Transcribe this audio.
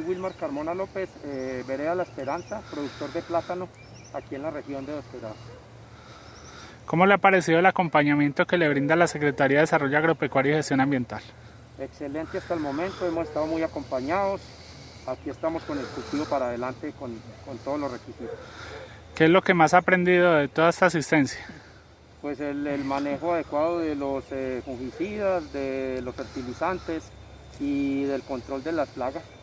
Wilmar Carmona López, vereda La Esperanza, productor de plátano aquí en la región de Dos Quebradas. ¿Cómo le ha parecido el acompañamiento que le brinda la Secretaría de Desarrollo Agropecuario y Gestión Ambiental? Excelente hasta el momento, hemos estado muy acompañados. Aquí estamos con el cultivo para adelante con todos los requisitos. ¿Qué es lo que más ha aprendido de toda esta asistencia? Pues el manejo adecuado de los fungicidas, de los fertilizantes y del control de las plagas.